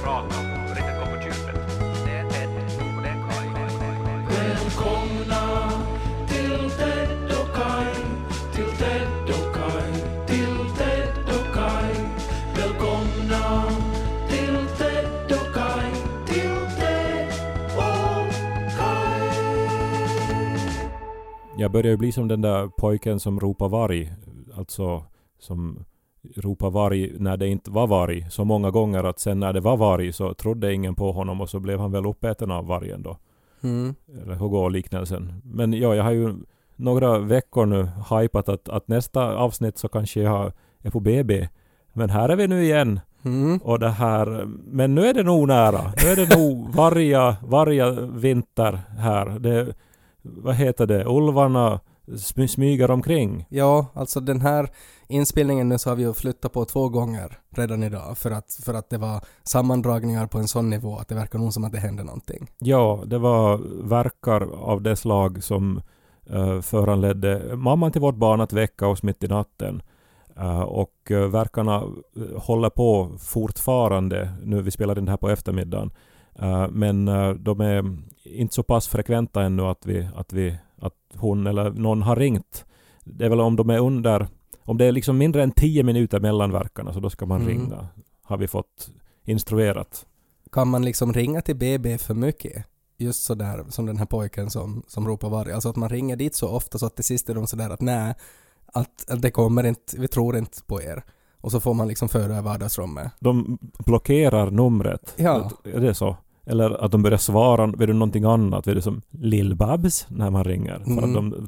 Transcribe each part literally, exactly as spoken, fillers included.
prata om och riktigt gå på djupet. Det är Ted och det är Kai. Välkomna till Ted och Kai, till Ted och Kai, till Ted och Kai. Välkomna till Ted och Kai, till Ted och Kai. Jag börjar ju bli som den där pojken som ropar varg. Alltså som ropar varg när det inte var varg så många gånger att sen när det var varg så trodde ingen på honom och så blev han väl uppäten av vargen då. Mm. Eller hur går liknelsen? Men ja, jag har ju några veckor nu hypat att, att nästa avsnitt så kanske jag är på B B. Men här är vi nu igen. Mm. Och det här, men nu är det nog nära. Nu är det nog varja, varja vinter här. Det, vad heter det? Ulvarna smy, smyger omkring. Ja, alltså den här inspelningen nu så har vi ju flyttat på två gånger redan idag för att, för att det var sammandragningar på en sån nivå att det verkar nog som att det hände någonting. Ja, det var verkar av det slag som uh, föranledde mamman till vårt barn att väcka oss mitt i natten. Uh, och uh, verkarna uh, håller på fortfarande, nu vi spelar den här på eftermiddagen. Uh, men uh, de är inte så pass frekventa ännu att, vi, att, vi, att hon eller någon har ringt. Det är väl om de är under, om det är liksom mindre än tio minuter mellan verkarna så då ska man mm. ringa. Har vi fått instruerat. Kan man liksom ringa till B B för mycket? Just så där som den här pojken som, som ropar varg. Alltså att man ringer dit så ofta så att till sist är de sådär att nej, att, att det kommer inte, vi tror inte på er. Och så får man liksom föra i vardagsrummet. De blockerar numret. Ja. Är det så? Eller att de börjar svara vid någonting annat. Vid det som Lill-Babs när man ringer. För Mm. att de,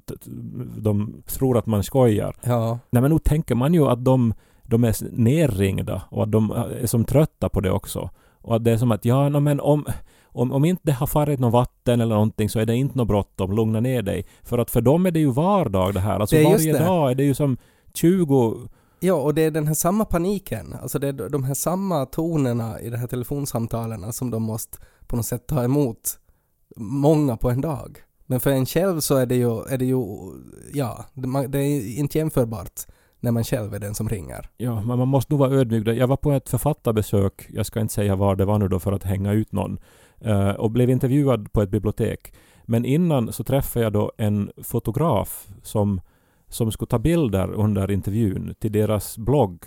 de tror att man skojar. Ja. Nej, men nu tänker man ju att de, de är nerringda. Och att de är som trötta på det också. Och att det är som att ja, no, men om, om, om inte det har farit någon vatten eller någonting så är det inte något bråttom. Lugna ner dig. För att för dem är det ju vardag det här. Alltså Det är just varje det. dag är det ju som tjugo... Ja, och det är den här samma paniken. Alltså det är de här samma tonerna i de här telefonsamtalen som de måste på något sätt ta emot många på en dag. Men för en själv så är det ju, är det ju ja, det, det är inte jämförbart när man själv är den som ringer. Ja, men man måste nog vara ödmjuk. Jag var på ett författarbesök, jag ska inte säga var det var nu då för att hänga ut någon, uh, och blev intervjuad på ett bibliotek. Men innan så träffade jag då en fotograf som som skulle ta bilder under intervjun till deras blogg.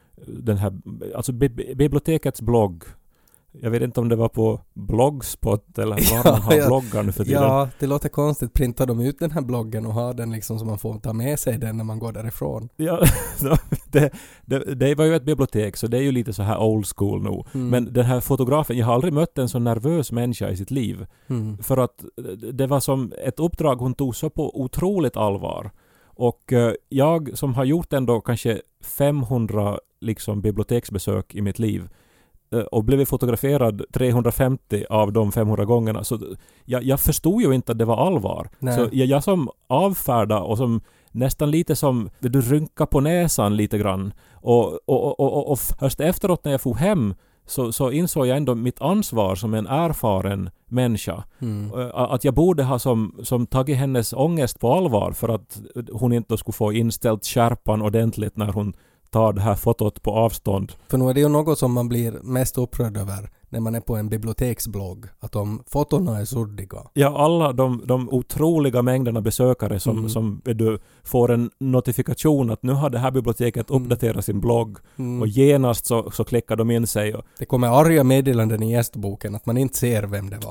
Den här, alltså bi- bibliotekets blogg. Jag vet inte om det var på Blogspot eller var Ja, man har ja. bloggar nu för tiden. Ja, det låter konstigt. Printar de ut den här bloggen och har den liksom så man får ta med sig den när man går därifrån? Ja, det, det, det var ju ett bibliotek så det är ju lite så här old school nu. Mm. Men den här fotografen, jag har aldrig mött en så nervös människa i sitt liv. Mm. För att det var som ett uppdrag hon tog så på otroligt allvar. Och uh, jag som har gjort ändå kanske femhundra liksom biblioteksbesök i mitt liv uh, och blivit fotograferad trehundrafemtio av de femhundra gångerna. Så jag, jag förstod ju inte att det var allvar. Nej. Så jag, jag som avfärda och som nästan lite som du rynkar på näsan lite grann. Och, och, och, och, och först efteråt när jag får hem Så, så insåg jag ändå mitt ansvar som en erfaren människa. Mm. Att jag borde ha som, som tagit hennes ångest på allvar för att hon inte skulle få inställt skärpan ordentligt när hon tar det här fotot på avstånd. För nu är det ju något som man blir mest upprörd över när man är på en biblioteksblogg. Att de fotona är suddiga. Ja, alla de, de otroliga mängderna besökare som, Mm. som du får en notifikation att nu har det här biblioteket Mm. uppdaterat sin blogg. Mm. Och genast så, så klickar de in sig. Och Det kommer arga meddelanden i gästboken att man inte ser vem det var.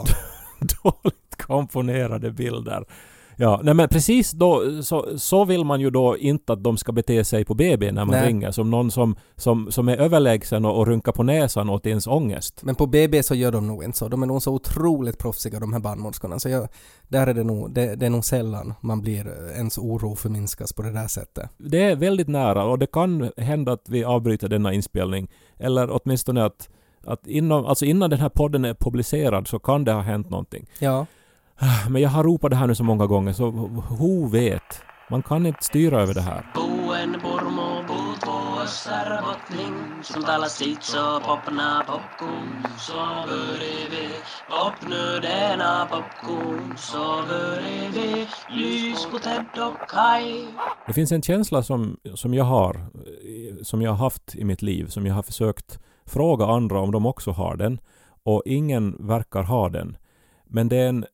dåligt komponerade bilder. Ja, nej men precis då så, så vill man ju då inte att de ska bete sig på B B när man Nej. ringer som någon som, som, som är överlägsen och, och runkar på näsan åt ens ångest. Men på B B så gör de nog inte så. De är nog så otroligt proffsiga de här barnmorskorna. Så jag, där är det nog, det, det är nog sällan man blir ens oro förminskas på det där sättet. Det är väldigt nära och det kan hända att vi avbryter denna inspelning. Eller åtminstone att, att inom, alltså innan den här podden är publicerad så kan det ha hänt någonting. Ja. Men jag har ropat det här nu så många gånger så who vet? Man kan inte styra över det här. Buen Burmo buutuossa bottning, som talar sitt så popna popcorn, så börjar popnödena popcorn, så börjar vi lys på Ted och Kai. Det finns en känsla som, som jag har, som jag har haft i mitt liv, som jag har försökt fråga andra om de också har den. Och ingen verkar ha den. Men det är en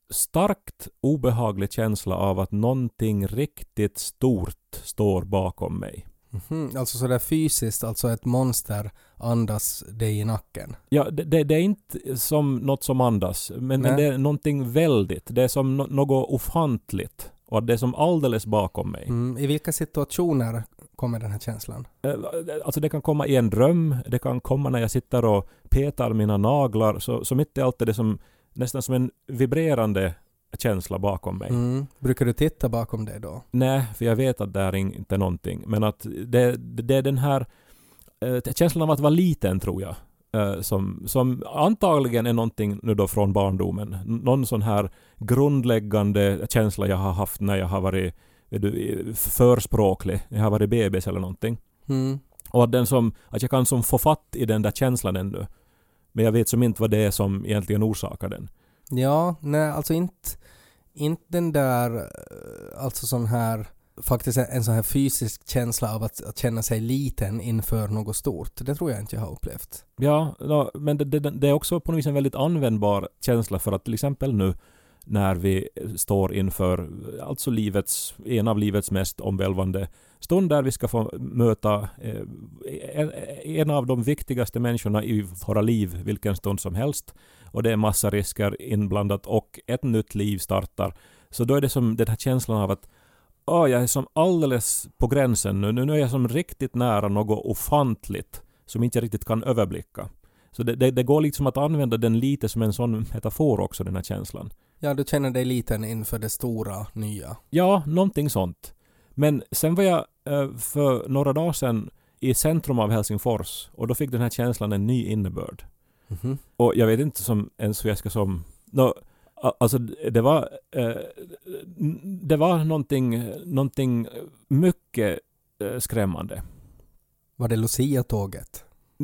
starkt obehaglig känsla av att någonting riktigt stort står bakom mig. Mm-hmm. Alltså sådär fysiskt, alltså ett monster andas dig i nacken. Ja, det, det, det är inte som något som andas, men, men det är någonting väldigt. Det är som no- något ofantligt. Och det är som alldeles bakom mig. Mm. I vilka situationer kommer den här känslan? Alltså det kan komma i en dröm, det kan komma när jag sitter och petar mina naglar. Så, så mitt i allt är det som, nästan som en vibrerande känsla bakom mig. Mm. Brukar du titta bakom det då? Nej, för jag vet att det är inte någonting. Men att det, det är den här äh, känslan av att vara liten, tror jag. Äh, som, som antagligen är någonting nu då från barndomen. Någon sån här grundläggande känsla jag har haft när jag har varit vet du, förspråklig. Jag har varit bebis eller någonting. Mm. Och att, den som, att jag kan som få fatt i den där känslan ännu. Men jag vet som inte vad det är som egentligen orsakar den. Ja, nej, alltså inte, inte den där, alltså sån här, faktiskt en sån här fysisk känsla av att, att känna sig liten inför något stort. Det tror jag inte jag har upplevt. Ja, no, men det, det, det är också på något vis en väldigt användbar känsla för att till exempel nu när vi står inför alltså livets, en av livets mest omvälvande stunder, vi ska få möta eh, en, en av de viktigaste människorna i våra liv vilken stund som helst. Och det är massa risker inblandat och ett nytt liv startar. Så då är det som den här känslan av att oh, jag är som alldeles på gränsen nu. Nu är jag som riktigt nära något ofantligt som inte jag riktigt kan överblicka. Så det, det, det går liksom att använda den lite som en sån metafor också, den här känslan. Ja, du känner dig liten inför det stora, nya. Ja, någonting sånt. Men sen var jag för några dagar sedan i centrum av Helsingfors och då fick den här känslan en ny innebörd. Mm-hmm. Och jag vet inte som ens hur jag ska som... No, alltså det var eh, det var någonting, någonting mycket eh, skrämmande. Var det Lucia-tåget?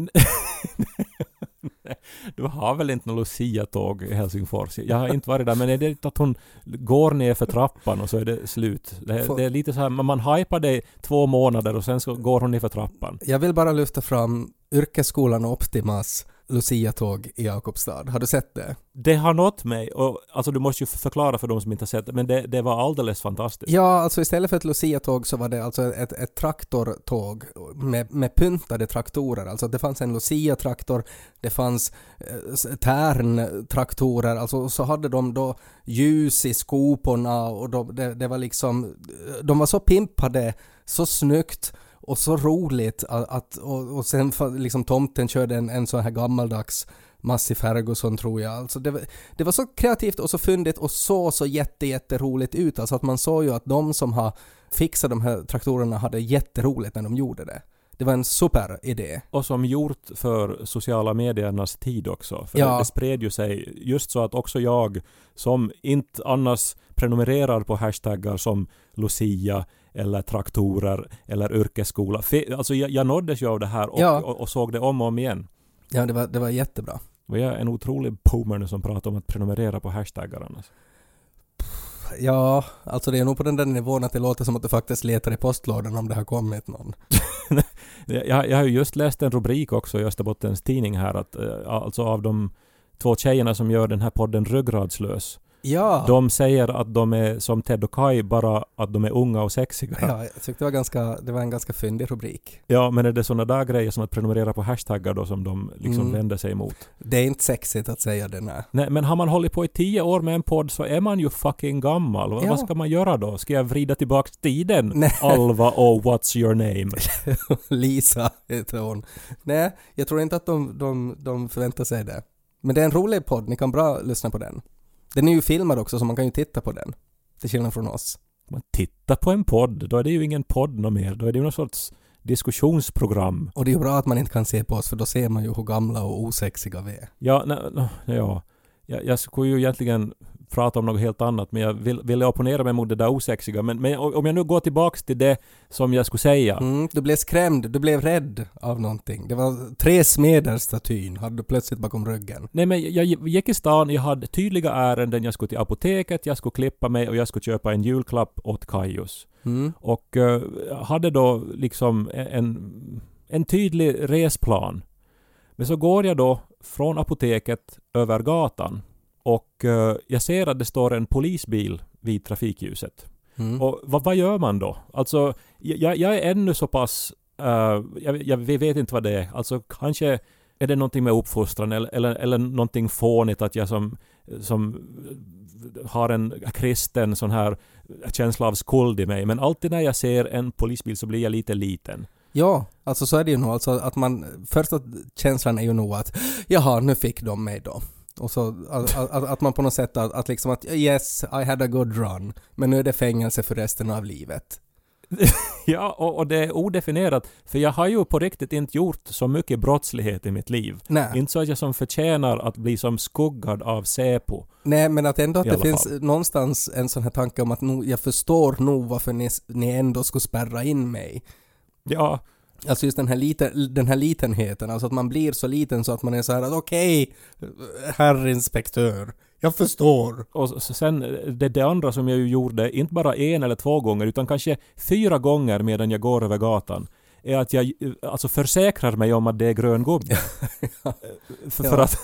Du har väl inte någon Lucia-tåg i Helsingfors? Jag har inte varit där, men är det att hon går ner för trappan och så är det slut? Det är, det är lite så här, man hypar det två månader och sen så går hon ner för trappan. Jag vill bara lyfta fram yrkesskolan Optimas Lucia-tåg i Jakobstad. Har du sett det? Det har nått mig. Och, alltså du måste ju förklara för de som inte har sett det. Men det, det var alldeles fantastiskt. Ja, alltså istället för ett Lucia-tåg så var det alltså ett, ett traktortåg med, med pyntade traktorer. Alltså det fanns en Lucia-traktor, det fanns eh, Tärn-traktorer. Alltså så hade de då ljus i skoporna och de, det, det var liksom... De var så pimpade, så snyggt och så roligt att, att och, och sen liksom tomten körde en, en sån här gammaldags Massey Ferguson tror jag. Alltså det, det var så kreativt och så fyndigt och så så jätte, jätteroligt ut. Alltså att man såg ju att de som har fixat de här traktorerna hade jätteroligt när de gjorde det. Det var en super idé. Och som gjort för sociala mediernas tid också. För ja. det, det spred ju sig just så att också jag som inte annars prenumererar på hashtaggar som Lucia eller traktorer eller yrkesskola. Alltså jag, jag nåddes ju av det här och, ja. och, och såg det om och om igen. Ja, det var, det var jättebra. Och jag är en otrolig boomer nu som pratar om att prenumerera på hashtaggar annars. Ja, alltså det är nog på den där nivån att det låter som att du faktiskt letar i postlådan om det har kommit någon. jag, jag har ju just läst en rubrik också i Österbottens tidning här att alltså av de två tjejerna som gör den här podden Ryggradslös. Ja. De säger att de är som Ted och Kai, bara att de är unga och sexiga. Ja, jag tyckte det var, ganska, det var en ganska fyndig rubrik. Ja, men är det sådana där grejer som att prenumerera på hashtaggar då som de liksom mm. vänder sig emot? Det är inte sexigt att säga det, nej. Nej, men har man hållit på i tio år med en podd så är man ju fucking gammal. Ja. Vad ska man göra då? Ska jag vrida tillbaka tiden? Nej. Alva och What's Your Name? Lisa heter hon. Nej, jag tror inte att de, de, de förväntar sig det. Men det är en rolig podd, ni kan bra lyssna på den. Den är ju filmad också så man kan ju titta på den. Till skillnad från oss. Man tittar på en podd, då är det ju ingen podd någon mer. Då är det ju någon sorts diskussionsprogram. Och det är ju bra att man inte kan se på oss för då ser man ju hur gamla och osexiga vi är. Ja, nej, nej, ja. Jag, jag skulle ju egentligen prata om något helt annat men jag vill, ville opponera mig mot det där osexiga. Men, men om jag nu går tillbaks till det som jag skulle säga. Mm, du blev skrämd, du blev rädd av någonting. Det var tre smederstatyn hade du plötsligt bakom ryggen. Nej men jag, jag gick i stan, jag hade tydliga ärenden. Jag skulle till apoteket, jag skulle klippa mig och jag skulle köpa en julklapp åt Kajus. Mm. Och uh, hade då liksom en, en tydlig resplan. Men så går jag då från apoteket över gatan och uh, jag ser att det står en polisbil vid trafikljuset. Mm. Och vad, vad gör man då? Alltså, jag, jag är ännu så pass... Uh, jag, jag vet inte vad det är. Alltså, kanske är det någonting med uppfostran eller, eller, eller någonting fånigt att jag som, som har en kristen sån här känsla av skuld i mig. Men alltid när jag ser en polisbil så blir jag lite liten. Ja, alltså så är det ju nog. Alltså att man, första känslan är ju nog att jaha, nu fick de mig då. Och så att, att, att man på något sätt att, att liksom att yes, I had a good run. Men nu är det fängelse för resten av livet. Ja, och, och det är odefinierat. För jag har ju på riktigt inte gjort så mycket brottslighet i mitt liv. Nej. Inte så att jag som förtjänar att bli som skuggad av Säpo. Nej, men att ändå att det finns fall. någonstans en sån här tanke om att no, jag förstår nog varför ni, ni ändå skulle spärra in mig. Ja. Alltså just den här, liten, den här litenheten, alltså att man blir så liten så att man är så här att okej, okay, herr inspektör, jag förstår. Och sen det, det andra som jag ju gjorde, inte bara en eller två gånger utan kanske fyra gånger medan jag går över gatan, är att jag alltså försäkrar mig om att det är grön gubbe. Ja. För, Ja. för att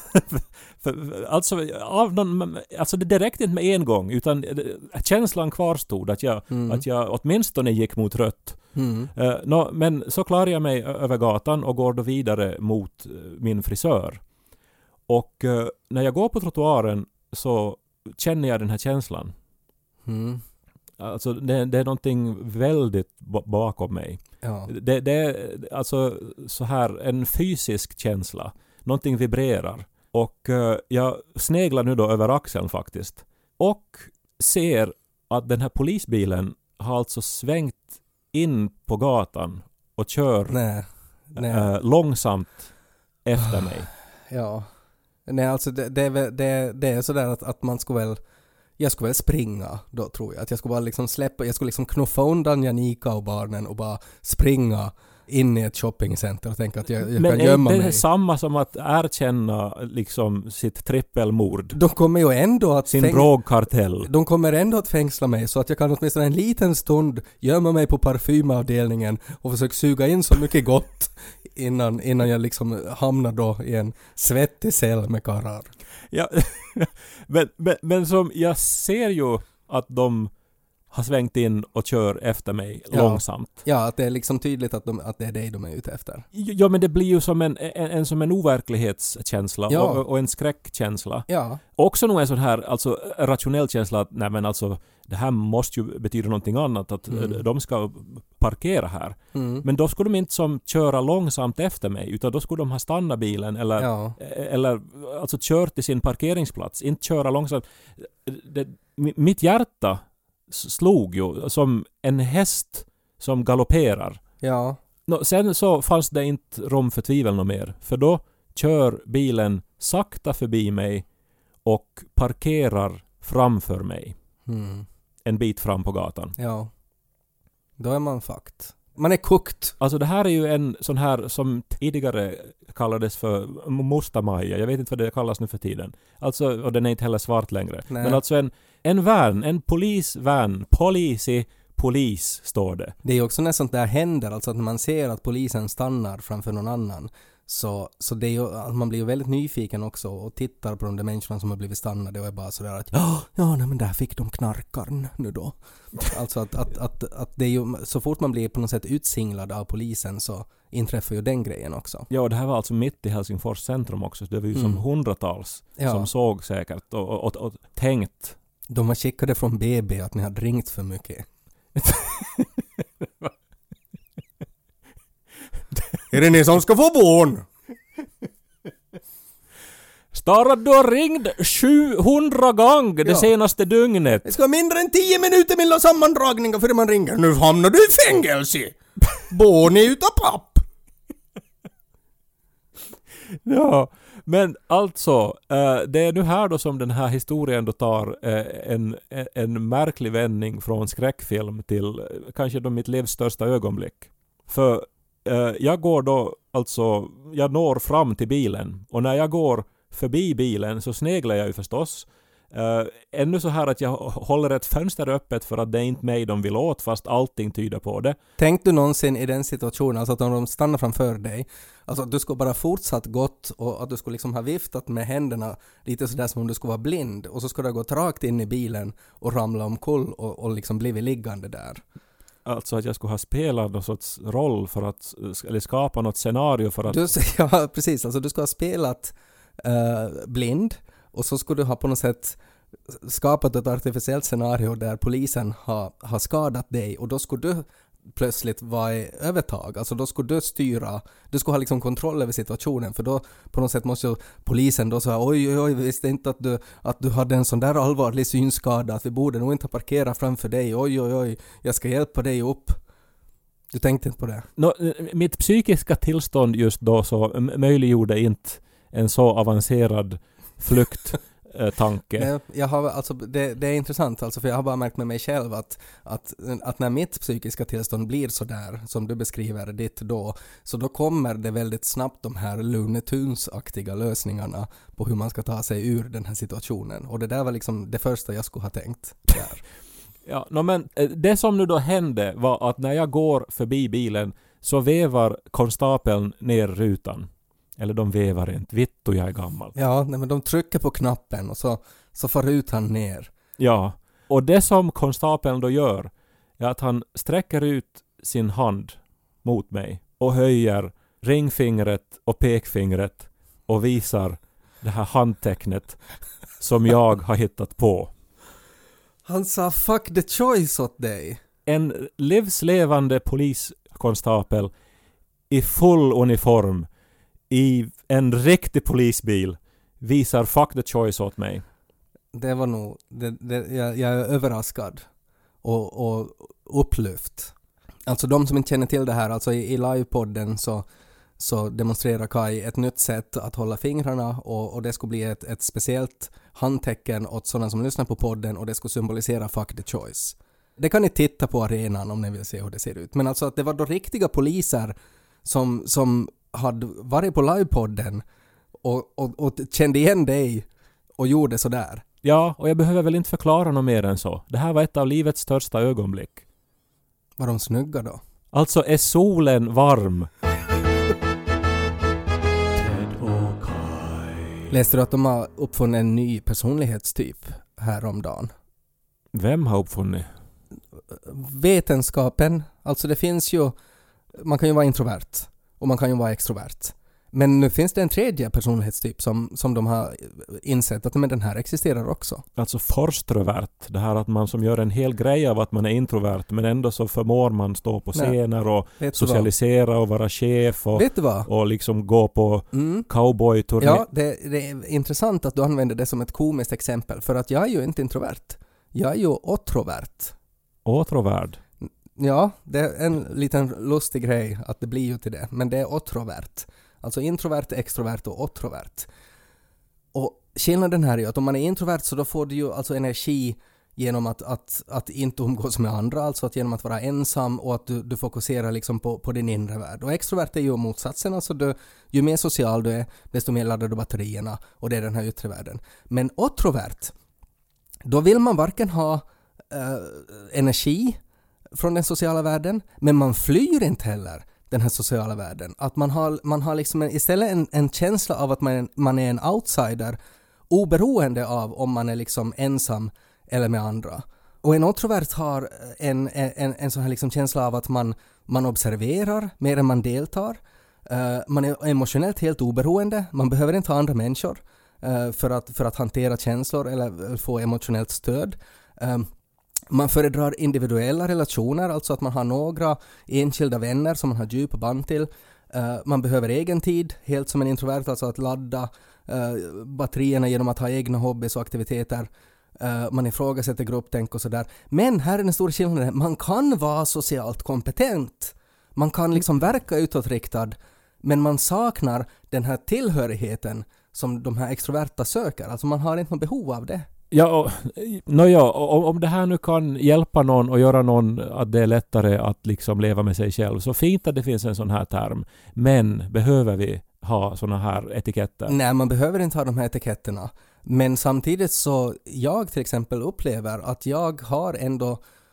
för, alltså, av någon, alltså det direkt inte med en gång utan känslan kvarstod att jag, Mm. att jag åtminstone gick mot rött. Mm. Uh, no, men så klarar jag mig över gatan och går då vidare mot uh, min frisör. Och uh, när jag går på trottoaren så känner jag den här känslan. Mm. Alltså det, det är någonting väldigt b- bakom mig. Ja. Det, det är alltså så här en fysisk känsla. Någonting vibrerar. Och uh, jag sneglar nu då över axeln faktiskt. Och ser att den här polisbilen har alltså svängt in på gatan och kör Nej. Nej. äh, långsamt efter mig. Ja. Nej, alltså det, det, är, väl- det, det är sådär att, att man ska väl jag skulle väl springa då tror jag. Att jag skulle bara liksom släppa, jag skulle liksom knuffa undan Janika och barnen och bara springa in i ett shoppingcenter och tänka att jag, jag Men kan är gömma det mig. samma som att erkänna liksom sitt trippelmord? De kommer ju ändå att Sin fäng- drogkartell? De kommer ändå att fängsla mig så att jag kan åtminstone en liten stund gömma mig på parfymavdelningen och försöka suga in så mycket gott innan, innan jag liksom hamnar då i en svettig cell med karrar. Ja, men, men, men som jag ser ju att de har svängt in och kör efter mig Ja. långsamt. Ja, att det är liksom tydligt att, de, att det är dig de är ute efter. Ja, men det blir ju som en, en, en, som en overklighetskänsla Ja. och, och en skräckkänsla. Ja, Också nog en sån här alltså, rationell känsla att nej men alltså det här måste ju betyda någonting annat att Mm. de ska parkera här. mm. Men då skulle de inte som köra långsamt efter mig utan då skulle de ha stannat bilen eller, ja. eller alltså kört till sin parkeringsplats. Inte köra långsamt. Det, mitt hjärta slog ju som en häst som galopperar. Ja. Nå, sen så fanns det inte rum för tvivel något mer. För då kör bilen sakta förbi mig och parkerar framför mig. Mm. En bit fram på gatan. Ja. Då är man fucked. Man är cooked. Alltså det här är ju en sån här som tidigare kallades för Mustamaja. Jag vet inte vad det kallas nu för tiden. Alltså, och den är inte heller svart längre. Nej. Men alltså en, en van, en polisvan, polisi, polis står det. Det är ju också när sånt där händer, alltså att när man ser att polisen stannar framför någon annan. Så, så det är ju, att man blir ju väldigt nyfiken också och tittar på de där människorna som har blivit stannade och är bara sådär att ja, ja nej, men där fick de knarkarn nu då. Alltså att, att, att, att det är ju, så fort man blir på något sätt utsinglad av polisen så inträffar ju den grejen också. Ja, och det här var alltså mitt i Helsingfors centrum också. Så det var ju Mm. som hundratals Ja. som såg säkert och, och, och, och tänkt. De var skickade från B B att ni hade ringt för mycket. Är det ni som ska få barn? Stara, du har ringt sjuhundra gånger det Ja. senaste dygnet. Det ska vara mindre än tio minuter mellan sammandragningar för man ringer. Nu hamnar du i fängelse. Barn är utav papp. Ja, men alltså, eh, det är nu här då som den här historien då tar eh, en, en märklig vändning från skräckfilm till eh, kanske då mitt livs största ögonblick. För eh, jag går då, alltså, jag når fram till bilen och när jag går förbi bilen så sneglar jag ju förstås Uh, ännu så här att jag håller ett fönster öppet för att det är inte mig de vill åt, fast allting tyder på det. Tänkte du någonsin i den situationen, alltså att om de stannar framför dig, alltså att du skulle bara fortsatt gått och att du skulle liksom ha viftat med händerna lite sådär som om du skulle vara blind, och så skulle du ha gått rakt in i bilen och ramla omkull och, och liksom blivit liggande där? Alltså att jag skulle ha spelat någon sorts roll för att, eller skapa något scenario för att... Du, ja, precis. Alltså du skulle ha spelat uh, blind, och så skulle du ha på något sätt skapat ett artificiellt scenario där polisen har, har skadat dig, och då skulle du plötsligt vara i övertag. Alltså då skulle du styra, du skulle ha liksom kontroll över situationen, för då på något sätt måste ju polisen då säga oj oj oj, visste inte att du, att du hade en sån där allvarlig synskada att vi borde nog inte parkera framför dig, oj oj oj, jag ska hjälpa dig upp. Du tänkte inte på det? No, mitt psykiska tillstånd just då så möjliggjorde inte en så avancerad flykt tanke. Nej, jag har, alltså, det, det är intressant, alltså, för jag har bara märkt med mig själv att, att, att när mitt psykiska tillstånd blir så där som du beskriver ditt då, så då kommer det väldigt snabbt de här Looney Tunes-aktiga lösningarna på hur man ska ta sig ur den här situationen. Och det där var liksom det första jag skulle ha tänkt där. Ja, no, men det som nu då hände var att när jag går förbi bilen så vevar konstapeln ner rutan. Eller de vevar inte. Vittu, jag är gammal. Ja, nej, men de trycker på knappen och så, så far ut han ner. Ja, och det som konstapeln då gör är att han sträcker ut sin hand mot mig och höjer ringfingret och pekfingret och visar det här handtecknet som jag har hittat på. Han sa fuck the choice åt dig. En livslevande poliskonstapel i full uniform i en riktig polisbil visar fuck the choice åt mig. Det var nog, det, det, jag, jag är överraskad och, och upplyft. Alltså de som inte känner till det här, alltså i, i livepodden så, så demonstrerar Kai ett nytt sätt att hålla fingrarna, och, och det skulle bli ett, ett speciellt handtecken åt sådana som lyssnar på podden, och det skulle symbolisera fuck the choice. Det kan ni titta på arenan om ni vill se hur det ser ut. Men alltså att det var då riktiga poliser som, som hade varit på livepodden och, och, och kände igen dig och gjorde så där. Ja, och jag behöver väl inte förklara något mer än så. Det här var ett av livets största ögonblick. Var de snygga då? Alltså är solen varm? Läste du att de har uppfunnit en ny personlighetstyp häromdagen? Vem har uppfunnit? Vetenskapen. Alltså det finns ju, man kan ju vara introvert och man kan ju vara extrovert. Men nu finns det en tredje personlighetstyp som, som de har insett att men den här existerar också. Alltså forstrovert. Det här att man som gör en hel grej av att man är introvert, men ändå så förmår man stå på scener och socialisera och vara chef och, Vet du vad? och liksom gå på mm. cowboy-turné. Ja, det, det är intressant att du använder det som ett komiskt exempel, för att jag är ju inte introvert. Jag är ju åtråvert. Åtråvärd? Ja, det är en liten lustig grej att det blir ju till det, men det är åtråvert. Alltså introvert, extrovert och åtråvert. Och skillnaden här är att om man är introvert så då får du ju alltså energi genom att, att, att inte umgås med andra, alltså att genom att vara ensam och att du, du fokuserar liksom på, på din inre värld. Och extrovert är ju motsatsen, alltså du, ju mer social du är, desto mer laddar du batterierna, och det är den här yttre världen. Men åtråvert, då vill man varken ha äh, energi från den sociala världen, men man flyr inte heller den här sociala världen. Att man har, man har liksom en, istället en, en känsla av att man, man är en outsider, oberoende av om man är liksom ensam eller med andra. Och en åtråvert har en, en, en sån här liksom känsla av att man, man observerar mer än man deltar. Uh, man är emotionellt helt oberoende. Man behöver inte ha andra människor uh, för, att, för att hantera känslor eller få emotionellt stöd. Uh, Man föredrar individuella relationer, alltså att man har några enskilda vänner som man har djup band till. Uh, man behöver egen tid, helt som en introvert, alltså att ladda uh, batterierna genom att ha egna hobbys och aktiviteter. Uh, man ifrågasätter grupptänk och sådär. Men här är den stora skillnaden, man kan vara socialt kompetent. Man kan liksom verka utåtriktad, men man saknar den här tillhörigheten som de här extroverta söker. Alltså man har inte något behov av det. Ja, och, no, ja om, om det här nu kan hjälpa någon och göra någon att det är lättare att liksom leva med sig själv, så fint att det finns en sån här term. Men behöver vi ha såna här etiketter? Nej, man behöver inte ha de här etiketterna. Men samtidigt så, jag till exempel upplever att jag har ändå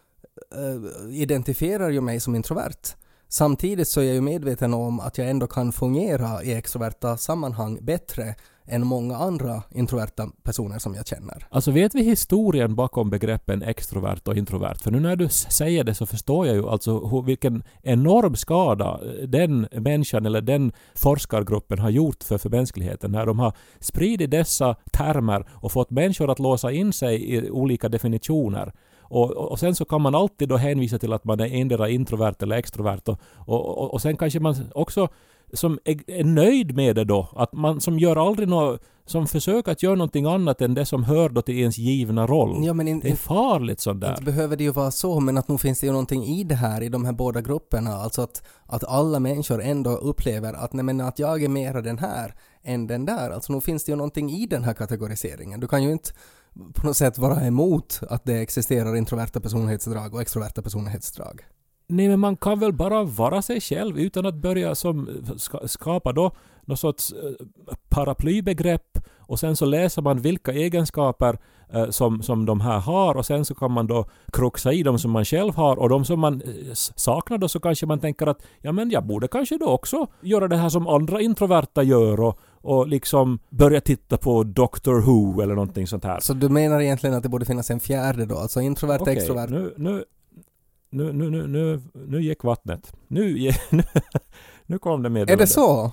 äh, identifierar ju mig som introvert. Samtidigt så är jag ju medveten om att jag ändå kan fungera i extroverta sammanhang bättre än många andra introverta personer som jag känner. Alltså vet vi historien bakom begreppen extrovert och introvert? För nu när du säger det så förstår jag ju alltså hur, vilken enorm skada den människan eller den forskargruppen har gjort för, för mänskligheten när de har spridit dessa termer och fått människor att låsa in sig i olika definitioner. Och, och sen så kan man alltid då hänvisa till att man är endera introvert eller extrovert och, och, och, och sen kanske man också som är, är nöjd med det då. Att man som gör aldrig något, som försöker att göra någonting annat än det som hör då till ens givna roll. Ja, men in, det är farligt sådär. Inte behöver det ju vara så, men att nu finns det ju någonting i det här, i de här båda grupperna. Alltså att, att alla människor ändå upplever att, nej, men att jag är mera den här än den där. Alltså nu finns det ju någonting i den här kategoriseringen. Du kan ju inte på något sätt vara emot att det existerar introverta personlighetsdrag och extroverta personlighetsdrag. Nej, men man kan väl bara vara sig själv utan att börja som ska, skapa då något sorts paraplybegrepp och sen så läser man vilka egenskaper eh, som, som de här har och sen så kan man då kruxa i dem som man själv har och de som man eh, saknar då så kanske man tänker att ja men jag borde kanske då också göra det här som andra introverta gör och, och liksom börja titta på Doctor Who eller någonting sånt här. Så du menar egentligen att det borde finnas en fjärde då, alltså introvert, okay, extrovert? Nu, nu, nu, nu, nu, nu, nu gick vattnet. Nu, nu, nu kom det med. Är det så?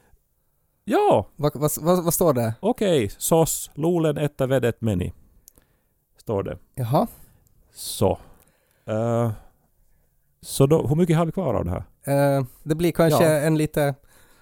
Ja. Vad, vad, vad, vad står det? Okej, okay, sos, luulen että vedet meni. Står det. Jaha. Så. Uh, så då, hur mycket har vi kvar av det här? Uh, det blir kanske ja. en lite...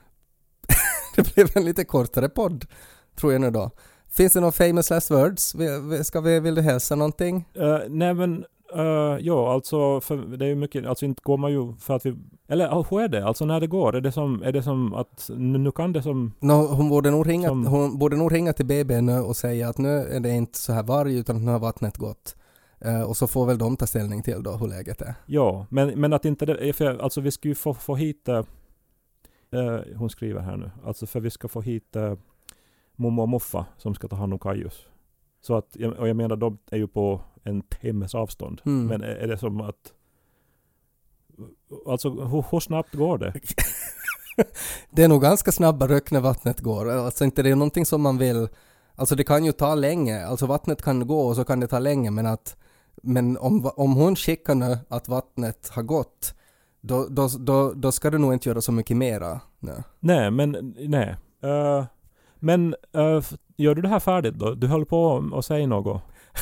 det blev en lite kortare podd, tror jag nu då. Finns det några famous last words? Ska vi, vill du hälsa någonting? Uh, nej men... Uh, ja, alltså för det är ju mycket, alltså inte går man ju för att vi, eller hur är det? Alltså när det går, är det som, är det som att nu kan det som... No, hon, borde nog ringa, som, hon borde nog ringa till B B nu och säga att nu är det inte så här varg utan att nu har vattnet gått. Uh, och så får väl de ta ställning till då hur läget är. Ja, men, men att inte det, för, alltså vi ska ju få, få hit, uh, hon skriver här nu, alltså för vi ska få hit uh, Mommo och Muffa som ska ta hand om Kajus. Så att, och jag menar de är ju på en timmes avstånd. Mm. Men är, är det som att alltså hur, hur snabbt går det? Det är nog ganska snabba ryck när vattnet går. Alltså inte det är någonting som man vill, alltså det kan ju ta länge. Alltså vattnet kan gå och så kan det ta länge men att men om, om hon skickar nu att vattnet har gått då, då, då, då ska du nog inte göra så mycket mera. Nej, nej men nej. Uh, men uh, gör du det här färdigt då? Du höll på att säga något.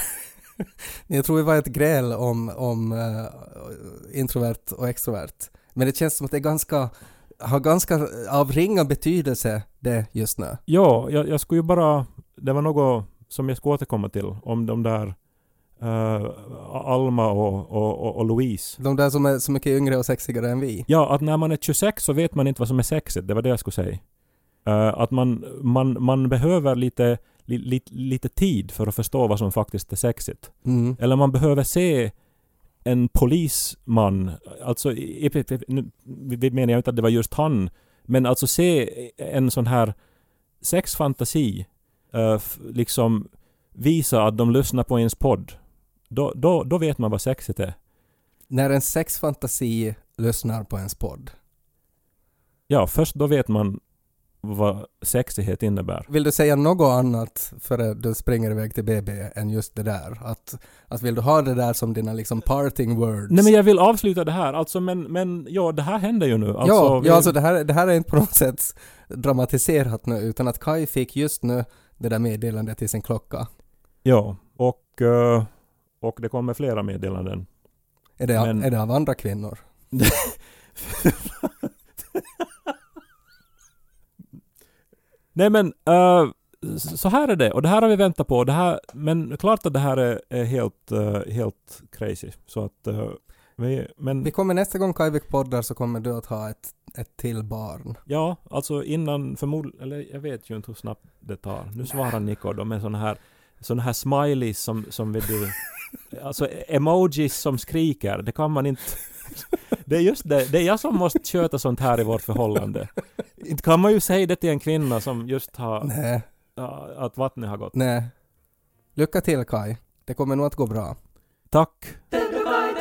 Jag tror det var ett gräl om, om uh, introvert och extrovert. Men det känns som att det är ganska, har ganska av ringa betydelse det just nu. Ja, jag, jag skulle ju bara... Det var något som jag skulle återkomma till. Om de där uh, Alma och, och, och Louise. De där som är så mycket yngre och sexigare än vi. Ja, att när man är tjugosex så vet man inte vad som är sexigt. Det var det jag skulle säga. Uh, att man, man, man behöver lite... Lite, lite tid för att förstå vad som faktiskt är sexigt. Mm. Eller man behöver se en polisman, alltså nu menar jag inte att det var just han, men alltså se en sån här sexfantasi uh, liksom visa att de lyssnar på ens podd. Då, då, då vet man vad sexigt är. När en sexfantasi lyssnar på ens podd? Ja, först då vet man vad sexighet innebär. Vill du säga något annat för att du springer iväg till B B än just det där? Att, att vill du ha det där som dina liksom parting words? Nej, men jag vill avsluta det här. Alltså, men, men ja, det här händer ju nu. Alltså, ja, vi... ja alltså det här, det här är inte på något sätt dramatiserat nu, utan att Kai fick just nu det där meddelandet till sin klocka. Ja, och, och det kommer flera meddelanden. Är det, men... är det av andra kvinnor? Nej men uh, så här är det och det här har vi väntat på det här, men klart att det här är, är helt uh, helt crazy så att uh, vi, men vi kommer nästa gång Kajvik poddar så kommer du att ha ett, ett till barn. Ja, alltså innan förmodligen, eller jag vet ju inte hur snabbt det tar. Nu svarar Nico då med såna här såna här smileys som som vill du alltså emojis som skriker, det kan man inte. Det är just det, det är jag som måste köta sånt här i vårt förhållande. Inte kan man ju säga det till en kvinna som just har... Nej, Ja, att vattnet har gått. nej. Lycka till Kai. Det kommer nog att gå bra. Tack. Pedro Kai